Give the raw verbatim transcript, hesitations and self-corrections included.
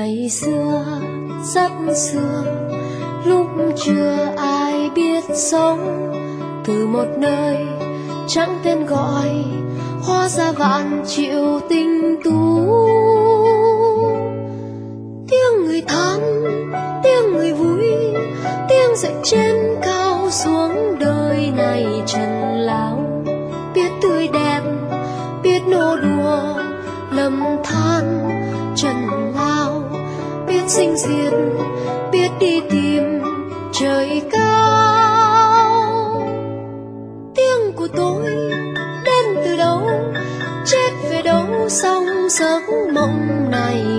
Ngày xưa rất xưa, lúc chưa ai biết sống, từ một nơi chẳng tên gọi hóa ra vạn triệu tình tú. Tiếng người than, tiếng người vui, tiếng dậy trên cao xuống đời này trần lao. Biết tươi đẹp, biết nô đùa lầm than trần lao, biết sinh diệt, biết đi tìm trời cao. Tiếng của tôi đến từ đâu, chết về đâu, xong giấc mộng này